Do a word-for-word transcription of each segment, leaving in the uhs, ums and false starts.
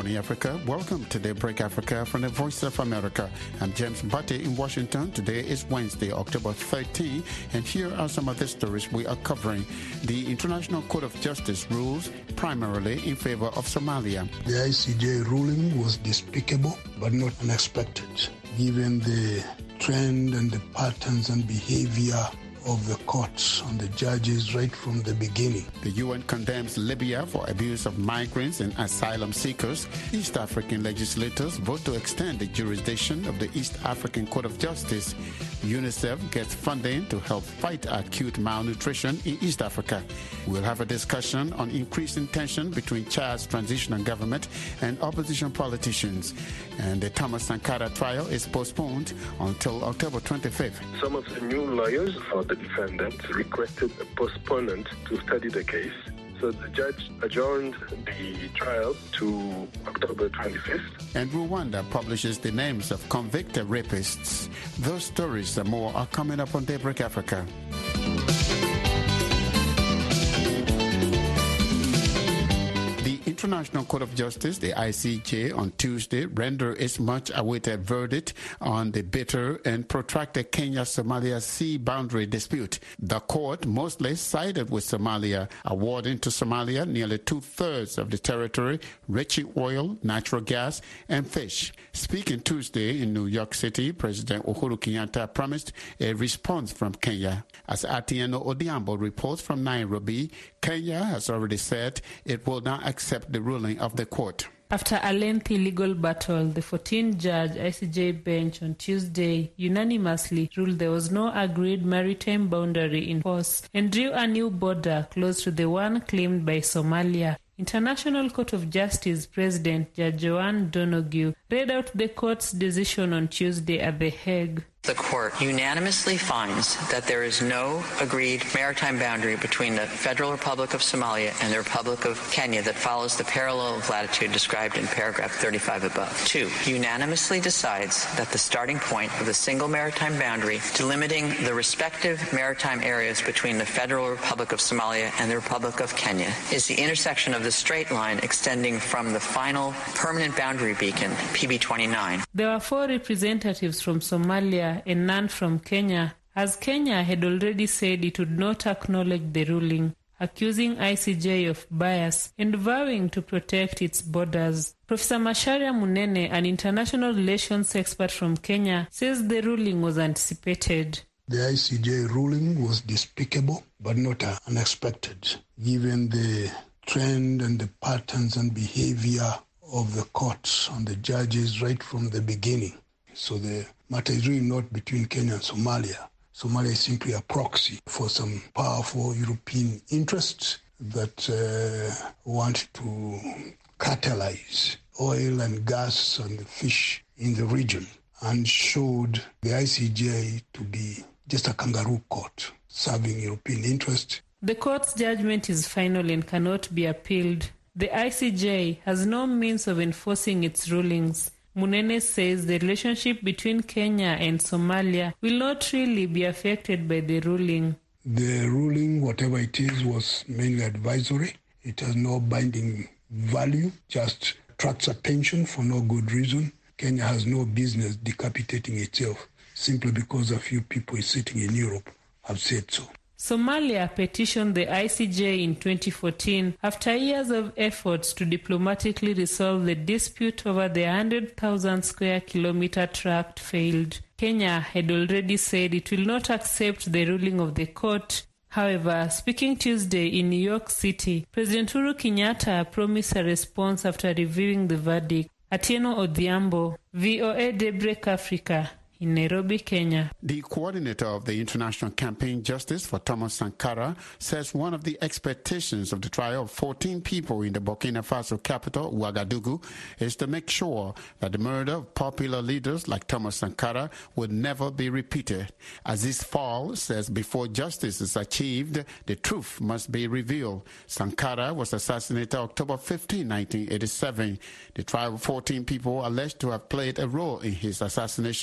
morning, Africa. Welcome to Daybreak Africa from the Voice of America. I'm James Butte in Washington. Today is Wednesday, October thirteenth, and here are some of the stories we are covering. The International Court of Justice rules primarily in favor of Somalia. The I C J ruling was despicable, but not unexpected, given the trend and the patterns and behavior of the courts and the judges right from the beginning. The U N condemns Libya for abuse of migrants and asylum seekers. East African legislators vote to extend the jurisdiction of the East African Court of Justice. UNICEF gets funding to help fight acute malnutrition in East Africa. We'll have a discussion on increasing tension between Chad's transitional government and opposition politicians. And the Thomas Sankara trial is postponed until October twenty-fifth. Some of the new lawyers for the defendant requested a postponement to study the case. So the judge adjourned the trial to October twenty-fifth. And Rwanda publishes the names of convicted rapists. Those stories and more are coming up on Daybreak Africa. International Court of Justice, the I C J, on Tuesday rendered its much-awaited verdict on the bitter and protracted Kenya-Somalia sea boundary dispute. The court mostly sided with Somalia, awarding to Somalia nearly two-thirds of the territory, rich in oil, natural gas, and fish. Speaking Tuesday in New York City, President Uhuru Kenyatta promised a response from Kenya. As Atieno Odhiambo reports from Nairobi, Kenya has already said it will not accept the ruling of the court. After a lengthy legal battle, the fourteen-judge I C J bench on Tuesday unanimously ruled there was no agreed maritime boundary in force and drew a new border close to the one claimed by Somalia. International Court of Justice President Judge Joan Donoghue read out the court's decision on Tuesday at The Hague. The court unanimously finds that there is no agreed maritime boundary between the Federal Republic of Somalia and the Republic of Kenya that follows the parallel of latitude described in paragraph thirty-five above. Two, unanimously decides that the starting point of the single maritime boundary delimiting the respective maritime areas between the Federal Republic of Somalia and the Republic of Kenya is the intersection of the straight line extending from the final permanent boundary beacon, P B twenty-nine. There were four representatives from Somalia and none from Kenya, as Kenya had already said it would not acknowledge the ruling, accusing I C J of bias and vowing to protect its borders. Professor Macharia Munene, an international relations expert from Kenya, says the ruling was anticipated. The I C J ruling was despicable, but not uh, unexpected, given the trend and the patterns and behavior of the courts and the judges right from the beginning. So the matter is really not between Kenya and Somalia. Somalia is simply a proxy for some powerful European interests that uh, want to catalyze oil and gas and fish in the region, and showed the I C J to be just a kangaroo court serving European interests. The court's judgment is final and cannot be appealed. The I C J has no means of enforcing its rulings. Munene says the relationship between Kenya and Somalia will not really be affected by the ruling. The ruling, whatever it is, was mainly advisory. It has no binding value, just attracts attention for no good reason. Kenya has no business decapitating itself simply because a few people sitting in Europe have said so. Somalia petitioned the I C J in twenty fourteen after years of efforts to diplomatically resolve the dispute over the one hundred thousand square kilometer tract failed. Kenya had already said it will not accept the ruling of the court. However, speaking Tuesday in New York City, President Uhuru Kenyatta promised a response after reviewing the verdict. Atieno Odhiambo, V O A Daybreak Africa, in Nairobi, Kenya. The coordinator of the International Campaign Justice for Thomas Sankara says one of the expectations of the trial of fourteen people in the Burkina Faso capital, Ouagadougou, is to make sure that the murder of popular leaders like Thomas Sankara would never be repeated. Aziz Fall says before justice is achieved, the truth must be revealed. Sankara was assassinated October fifteenth, nineteen eighty-seven. The trial of fourteen people alleged to have played a role in his assassination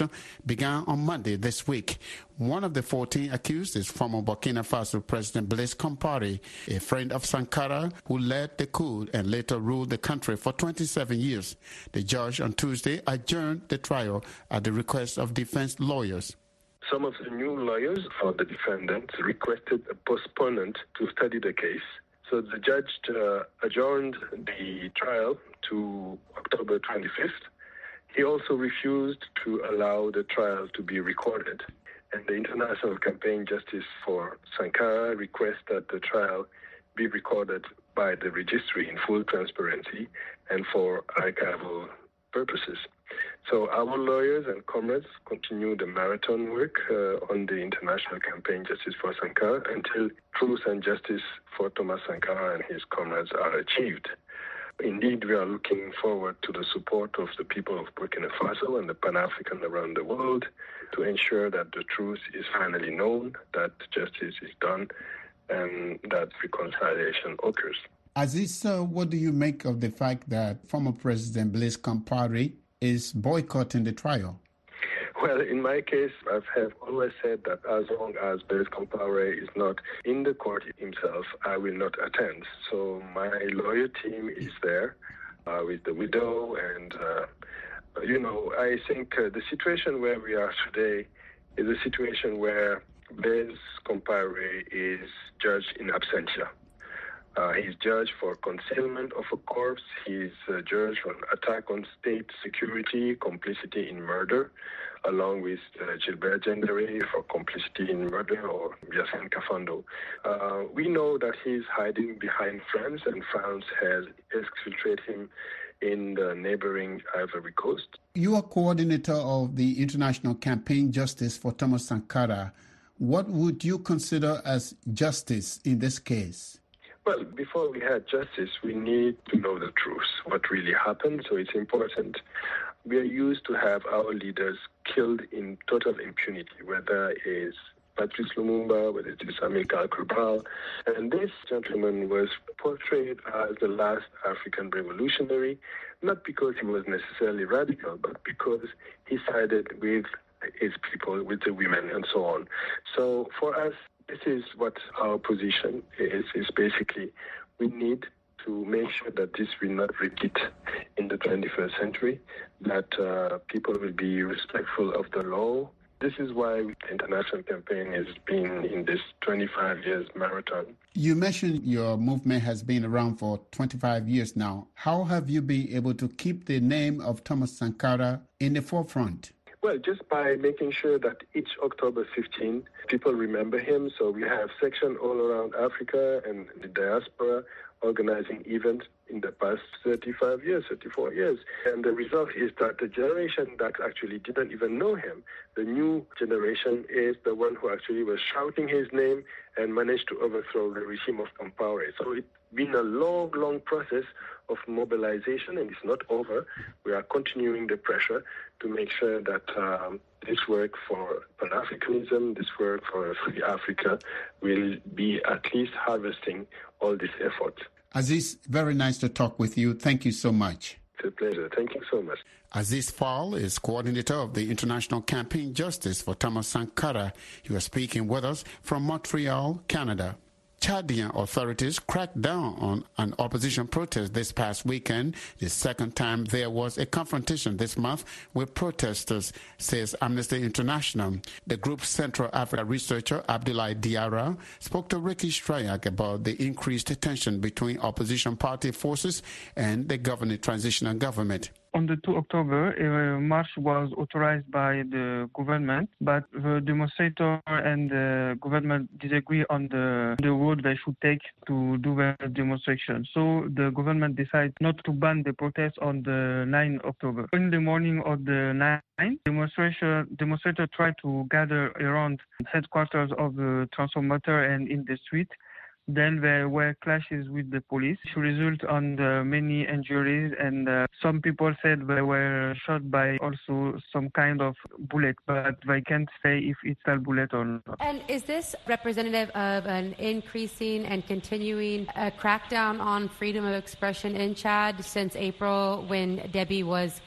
began on Monday this week. One of the fourteen accused is former Burkina Faso President Blaise Compaoré, a friend of Sankara who led the coup and later ruled the country for twenty-seven years. The judge on Tuesday adjourned the trial at the request of defense lawyers. Some of the new lawyers for the defendants requested a postponement to study the case. So the judge uh, adjourned the trial to October twenty-fifth. He also refused to allow the trial to be recorded. And the International Campaign Justice for Sankara requests that the trial be recorded by the registry in full transparency and for archival purposes. So our lawyers and comrades continue the marathon work uh, on the International Campaign Justice for Sankara until truth and justice for Thomas Sankara and his comrades are achieved. Indeed, we are looking forward to the support of the people of Burkina Faso and the Pan-African around the world to ensure that the truth is finally known, that justice is done, and that reconciliation occurs. Aziz, uh, what do you make of the fact that former President Blaise Compaoré is boycotting the trial? Well, in my case, I have always said that as long as Blaise Compaoré is not in the court himself, I will not attend. So my lawyer team is there uh, with the widow, and, uh, you know, I think uh, the situation where we are today is a situation where Blaise Compaoré is judged in absentia. Uh, he's judged for concealment of a corpse. He's uh, judged for an attack on state security, complicity in murder, along with uh, Gilbert Gendere for complicity in murder, or Yacine Kafando. Uh, we know that he's hiding behind France, and France has exfiltrated him in the neighboring Ivory Coast. You are coordinator of the International Campaign Justice for Thomas Sankara. What would you consider as justice in this case? Well, before we had justice, we need to know the truth, what really happened. So it's important. We are used to have our leaders killed in total impunity, whether it's Patrice Lumumba, whether it is Amilcar Cabral. And this gentleman was portrayed as the last African revolutionary, not because he was necessarily radical, but because he sided with his people, with the women, and so on. So for us, this is what our position is, is basically we need to make sure that this will not repeat in the twenty-first century, that uh, people will be respectful of the law. This is why the international campaign has been in this twenty-five years marathon. You mentioned your movement has been around for twenty-five years now. How have you been able to keep the name of Thomas Sankara in the forefront? Well, just by making sure that each October fifteenth, people remember him. So we have sections all around Africa and the diaspora organizing events in the past thirty-five years, thirty-four years. And the result is that the generation that actually didn't even know him, the new generation is the one who actually was shouting his name and managed to overthrow the regime of Compaoré. So it's been a long, long process of mobilization, and it's not over. We are continuing the pressure to make sure that um, this work for Pan-Africanism, this work for Free Africa will be at least harvesting all this effort. Aziz, very nice to talk with you. Thank you so much. It's a pleasure. Thank you so much. Aziz Fall is coordinator of the International Campaign Justice for Thomas Sankara. He was speaking with us from Montreal, Canada. Chadian authorities cracked down on an opposition protest this past weekend, the second time there was a confrontation this month with protesters, says Amnesty International. The group's Central Africa researcher, Abdoulaye Diarra, spoke to Ricky Strayak about the increased tension between opposition party forces and the governing transitional government. On the second of October, a march was authorized by the government, but the demonstrator and the government disagree on the, the road they should take to do the demonstration. So the government decided not to ban the protest on the ninth of October. In the morning of the ninth, demonstration demonstrators tried to gather around headquarters of the transformator and in the street. Then there were clashes with the police, which result on the many injuries, and uh, some people said they were shot by also some kind of bullet, but they can't say if it's a bullet or not. And is this representative of an increasing and continuing uh, crackdown on freedom of expression in Chad since April when Debbie was killed?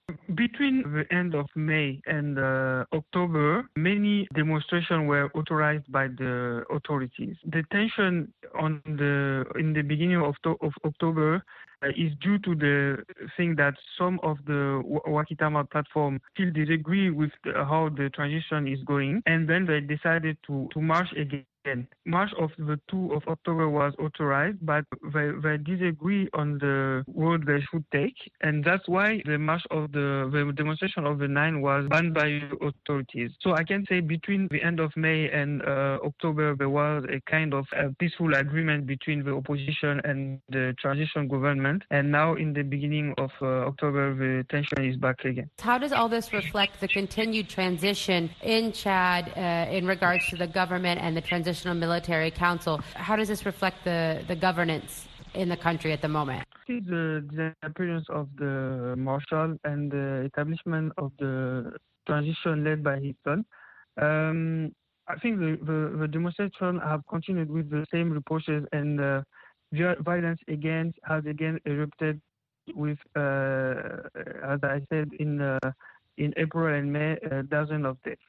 Between the end of May and uh, October, many demonstrations were authorized by the authorities. The tension on the in the beginning of, to- of October uh, is due to the thing that some of the Waakitamal platform still disagree with the, how the transition is going, and then they decided to, to march again. March of the second of October was authorized, but they, they disagree on the road they should take, and that's why the march of the, the demonstration of the ninth was banned by authorities. So I can say between the end of May and uh, October, there was a kind of a peaceful agreement between the opposition and the transition government, and now in the beginning of uh, October, the tension is back again. How does all this reflect the continued transition in Chad uh, in regards to the government and the transition Military Council? How does this reflect the, the governance in the country at the moment? See the disappearance of the marshal and the establishment of the transition led by his son. Um, I think the, the, the demonstration have continued with the same reproaches, and uh, violence again has again erupted with, uh, as I said, in uh, in April and May, uh, dozens of deaths.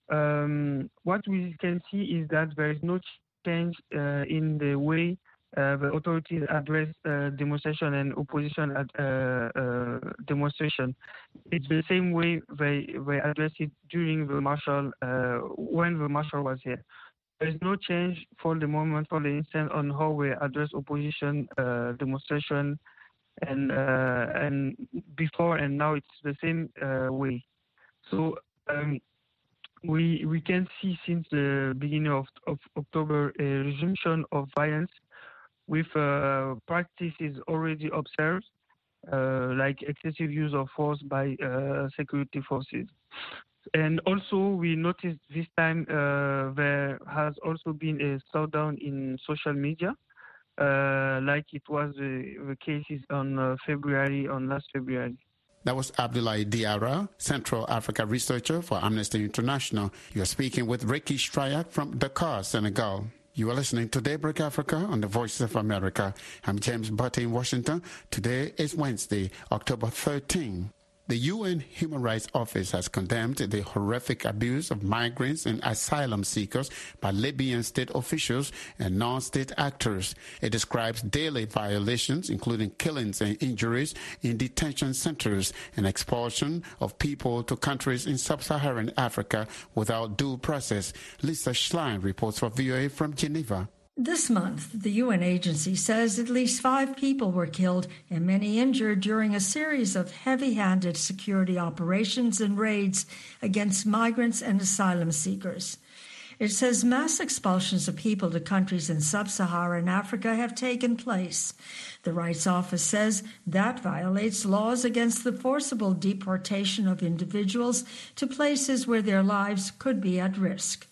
Um, what we can see is that there is no change uh, in the way uh, the authorities address uh, demonstration and opposition at uh, uh, demonstration. It's the same way they they address it during the marshal uh, when the marshal was here. There is no change for the moment, for the instant, on how we address opposition uh, demonstration, and uh, and before and now it's the same uh, way. So. Um, We we can see since the beginning of, of October a resumption of violence with uh, practices already observed, uh, like excessive use of force by uh, security forces. And also we noticed this time uh, there has also been a slowdown in social media, uh, like it was the, the cases on uh, February, on last February. That was Abdoulaye Diarra, Central Africa researcher for Amnesty International. You are speaking with Ricky Strayak from Dakar, Senegal. You are listening to Daybreak Africa on the Voice of America. I'm James Butte in Washington. Today is Wednesday, October thirteenth. The U N Human Rights Office has condemned the horrific abuse of migrants and asylum seekers by Libyan state officials and non-state actors. It describes daily violations, including killings and injuries in detention centers and expulsion of people to countries in sub-Saharan Africa without due process. Lisa Schlein reports for V O A from Geneva. This month, the U N agency says at least five people were killed and many injured during a series of heavy-handed security operations and raids against migrants and asylum seekers. It says mass expulsions of people to countries in sub-Saharan Africa have taken place. The Rights Office says that violates laws against the forcible deportation of individuals to places where their lives could be at risk.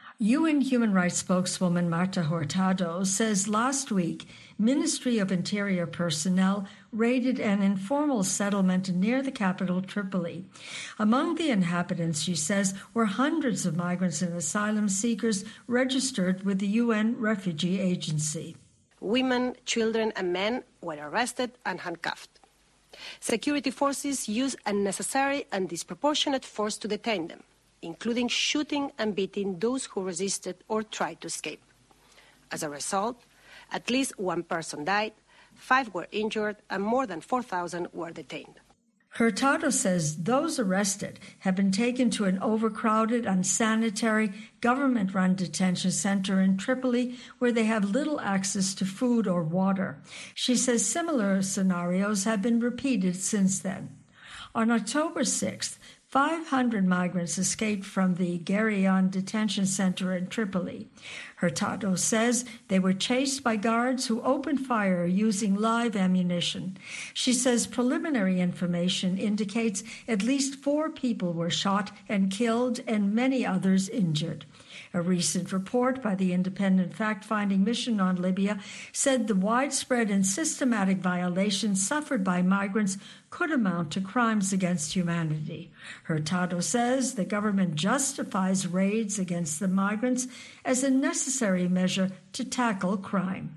U N Human Rights spokeswoman Marta Hurtado says last week Ministry of Interior personnel raided an informal settlement near the capital, Tripoli. Among the inhabitants, she says, were hundreds of migrants and asylum seekers registered with the U N Refugee Agency. Women, children, and men were arrested and handcuffed. Security forces used unnecessary and disproportionate force to detain them, including shooting and beating those who resisted or tried to escape. As a result, at least one person died, five were injured, and more than four thousand were detained. Hurtado says those arrested have been taken to an overcrowded, unsanitary, government-run detention center in Tripoli where they have little access to food or water. She says similar scenarios have been repeated since then. On October sixth, five hundred migrants escaped from the Geryon detention center in Tripoli. Hurtado says they were chased by guards who opened fire using live ammunition. She says preliminary information indicates at least four people were shot and killed and many others injured. A recent report by the Independent Fact-Finding Mission on Libya said the widespread and systematic violations suffered by migrants could amount to crimes against humanity. Hurtado says the government justifies raids against the migrants as a necessary measure to tackle crime.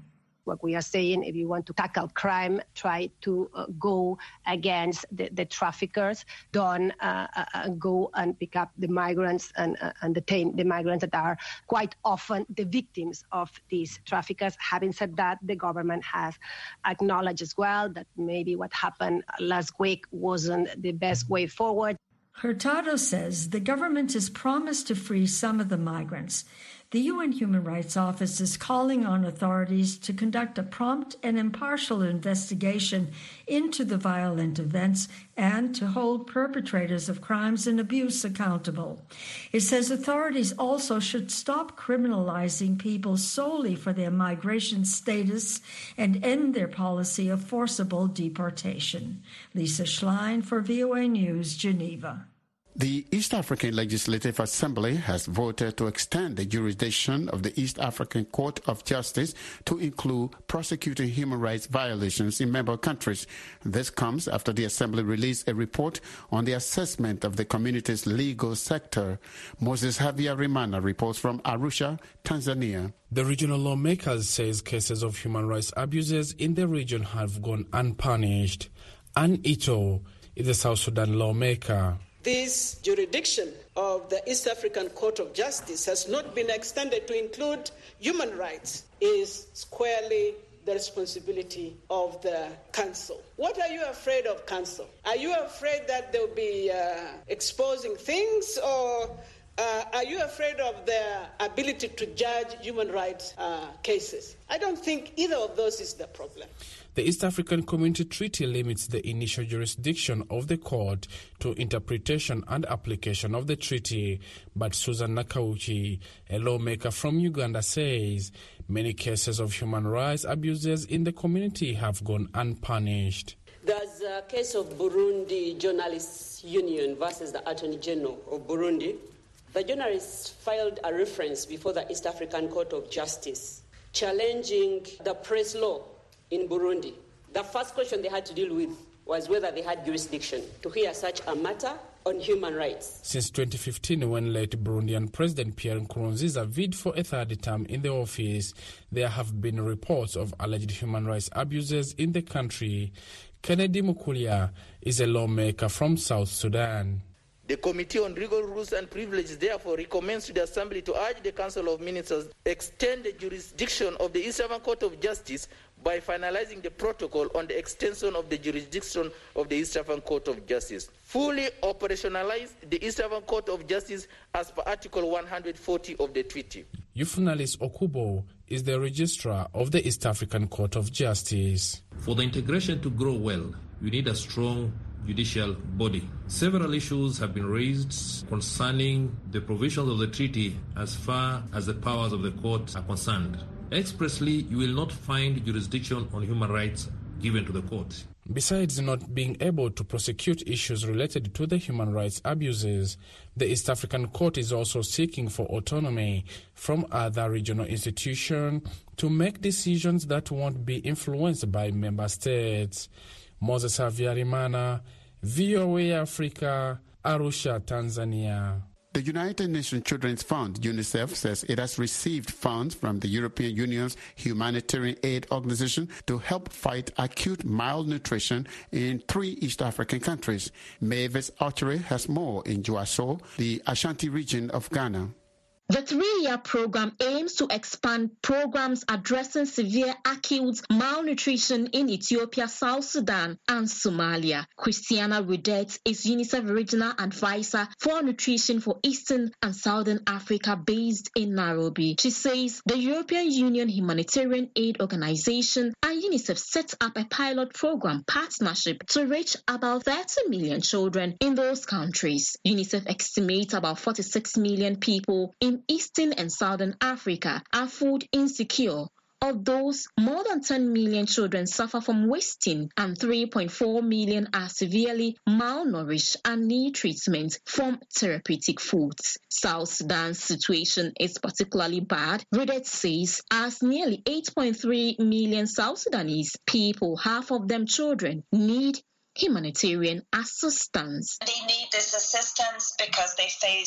What we are saying, if you want to tackle crime, try to uh, go against the, the traffickers. Don't uh, uh, go and pick up the migrants and, uh, and detain the migrants that are quite often the victims of these traffickers. Having said that, the government has acknowledged as well that maybe what happened last week wasn't the best way forward. Hurtado says the government has promised to free some of the migrants. The U N Human Rights Office is calling on authorities to conduct a prompt and impartial investigation into the violent events and to hold perpetrators of crimes and abuse accountable. It says authorities also should stop criminalizing people solely for their migration status and end their policy of forcible deportation. Lisa Schlein for V O A News, Geneva. The East African Legislative Assembly has voted to extend the jurisdiction of the East African Court of Justice to include prosecuting human rights violations in member countries. This comes after the Assembly released a report on the assessment of the community's legal sector. Moses Javier Rimana reports from Arusha, Tanzania. The regional lawmakers says cases of human rights abuses in the region have gone unpunished. Ann Ito is a South Sudan lawmaker. This jurisdiction of the East African Court of Justice has not been extended to include human rights is squarely the responsibility of the Council. What are you afraid of, Council? Are you afraid that they'll be uh, exposing things, or uh, are you afraid of their ability to judge human rights uh, cases? I don't think either of those is the problem. The East African Community Treaty limits the initial jurisdiction of the court to interpretation and application of the treaty. But Susan Nakauchi, a lawmaker from Uganda, says many cases of human rights abuses in the community have gone unpunished. There's a case of Burundi Journalists Union versus the Attorney General of Burundi. The journalists filed a reference before the East African Court of Justice challenging the press law in Burundi. The first question they had to deal with was whether they had jurisdiction to hear such a matter on human rights. Since twenty fifteen, when late Burundian President Pierre Nkurunziza vied for a third term in the office, there have been reports of alleged human rights abuses in the country. Kennedy Mukulia is a lawmaker from South Sudan. The Committee on Legal Rules and Privileges therefore recommends to the Assembly to urge the Council of Ministers extend the jurisdiction of the East African Court of Justice by finalizing the protocol on the extension of the jurisdiction of the East African Court of Justice. Fully operationalize the East African Court of Justice as per Article one hundred forty of the treaty. Euphnalis Okubo is the registrar of the East African Court of Justice. For the integration to grow well, we need a strong judicial body. Several issues have been raised concerning the provisions of the treaty as far as the powers of the court are concerned. Expressly, you will not find jurisdiction on human rights given to the court. Besides not being able to prosecute issues related to the human rights abuses, the East African Court is also seeking for autonomy from other regional institutions to make decisions that won't be influenced by member states. Moses Havyarimana, V O A Africa, Arusha, Tanzania. The United Nations Children's Fund, UNICEF, says it has received funds from the European Union's humanitarian aid organization to help fight acute malnutrition in three East African countries. Mavis Archery has more in Joaso, the Ashanti region of Ghana. The three-year program aims to expand programs addressing severe acute malnutrition in Ethiopia, South Sudan, and Somalia. Christiana Rudet is UNICEF Regional Advisor for Nutrition for Eastern and Southern Africa based in Nairobi. She says the European Union Humanitarian Aid Organization and UNICEF set up a pilot program partnership to reach about thirty million children in those countries. UNICEF estimates about forty-six million people in Eastern and Southern Africa are food insecure. Of those, more than ten million children suffer from wasting and three point four million are severely malnourished and need treatment from therapeutic foods. South Sudan's situation is particularly bad, Rudet says, as nearly eight point three million South Sudanese people, half of them children, need humanitarian assistance. They need this assistance because they face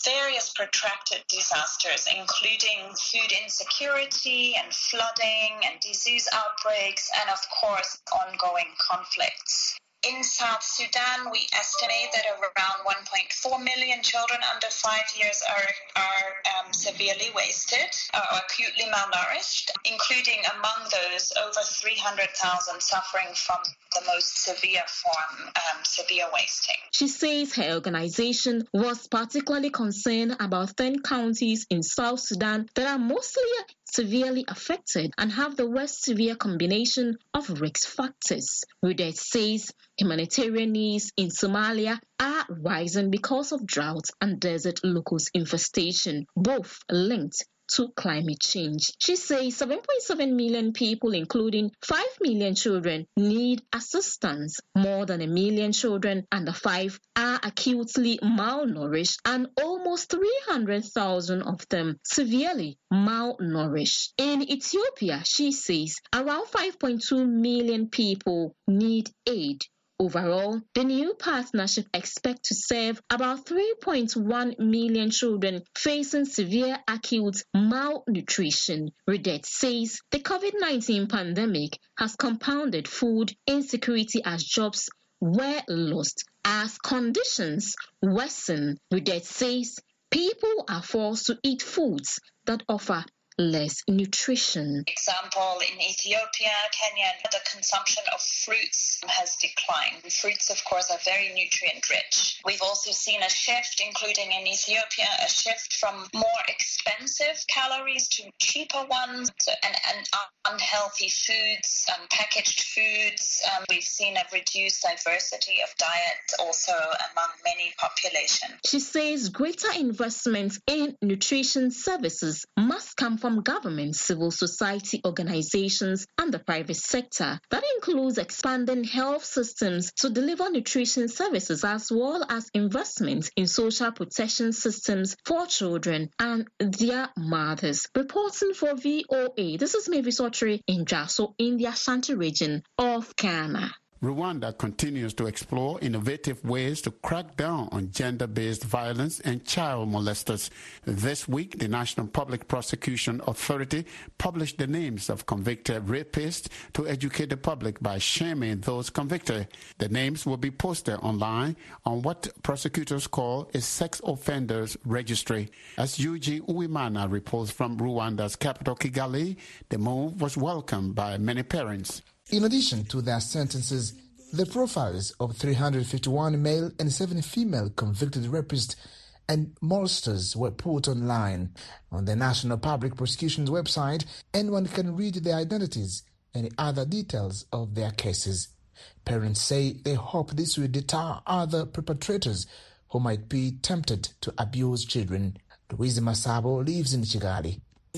various protracted disasters, including food insecurity and flooding and disease outbreaks, and of course, ongoing conflicts. In South Sudan, we estimate that around one point four million children under five years are, are um, severely wasted or acutely malnourished, including among those over three hundred thousand suffering from the most severe form, um, severe wasting. She says her organization was particularly concerned about ten counties in South Sudan that are mostly severely affected and have the worst severe combination of risk factors. Rudeth says humanitarian needs in Somalia are rising because of drought and desert locust infestation, both linked to climate change. She says seven point seven million people, including five million children, need assistance. More than a million children under five are acutely malnourished, and almost three hundred thousand of them severely malnourished. In Ethiopia, she says around five point two million people need aid. Overall, the new partnership expects to serve about three point one million children facing severe acute malnutrition. Rudeth says the COVID nineteen pandemic has compounded food insecurity as jobs were lost. As conditions worsen, Rudeth says people are forced to eat foods that offer less nutrition. For example, in Ethiopia, Kenya, the consumption of fruits has declined. Fruits, of course, are very nutrient rich. We've also seen a shift, including in Ethiopia, a shift from more expensive calories to cheaper ones, and, and unhealthy foods, um, packaged foods. Um, we've seen a reduced diversity of diet also among many populations. She says greater investment in nutrition services must come from government, civil society organizations, and the private sector. That includes expanding health systems to deliver nutrition services, as well as investment in social protection systems for children and their mothers. Reporting for V O A, this is Mavis Otri in Jaso in the Ashanti region of Ghana. Rwanda continues to explore innovative ways to crack down on gender-based violence and child molesters. This week, the National Public Prosecution Authority published the names of convicted rapists to educate the public by shaming those convicted. The names will be posted online on what prosecutors call a sex offenders registry. As Yuji Uwimana reports from Rwanda's capital, Kigali, the move was welcomed by many parents. In addition to their sentences, the profiles of three hundred fifty-one male and seven female convicted rapists and molesters were put online on the National Public Prosecution's website. Anyone can read their identities and other details of their cases. Parents say they hope this will deter other perpetrators who might be tempted to abuse children. Louise Masabo lives in Kigali.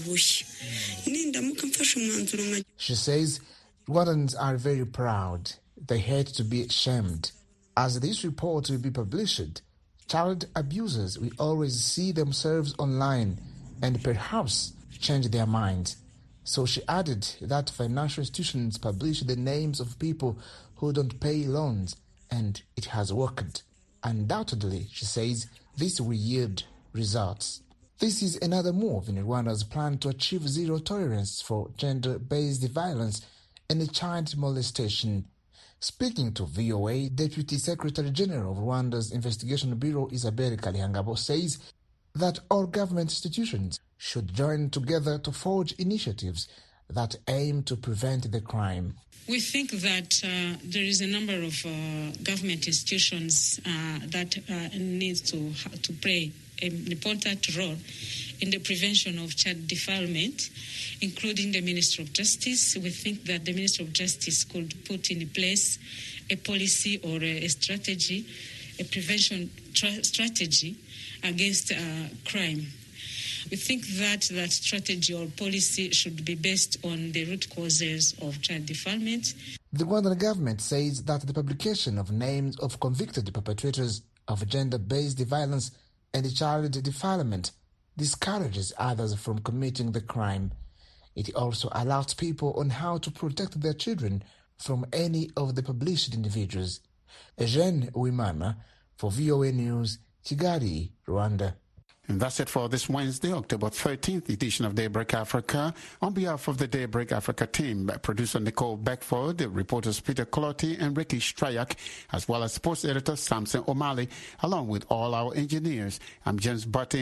She says Rwandans are very proud. They hate to be shamed. As this report will be published, child abusers will always see themselves online and perhaps change their minds. So she added that financial institutions publish the names of people who don't pay loans, and it has worked. Undoubtedly, she says, this will yield results. This is another move in Rwanda's plan to achieve zero tolerance for gender-based violence and child molestation. Speaking to V O A, Deputy Secretary General of Rwanda's Investigation Bureau, Isabelle Kalihangabo, says that all government institutions should join together to forge initiatives that aim to prevent the crime. We think that uh, there is a number of uh, government institutions uh, that uh, need to, to play an important role in the prevention of child defilement, including the Ministry of Justice. We think that the Ministry of Justice could put in place a policy or a, a strategy, a prevention tra- strategy against uh, crime. We think that that strategy or policy should be based on the root causes of child defilement. The Rwandan government says that the publication of names of convicted perpetrators of gender-based violence and child defilement discourages others from committing the crime. It also alerts people on how to protect their children from any of the published individuals. Eugene Uwimana for V O A News, Kigali, Rwanda. And that's it for this Wednesday, October thirteenth edition of Daybreak Africa. On behalf of the Daybreak Africa team, producer Nicole Beckford, reporters Peter Clotti and Ricky Strayak, as well as sports editor Samson O'Malley, along with all our engineers, I'm James Button.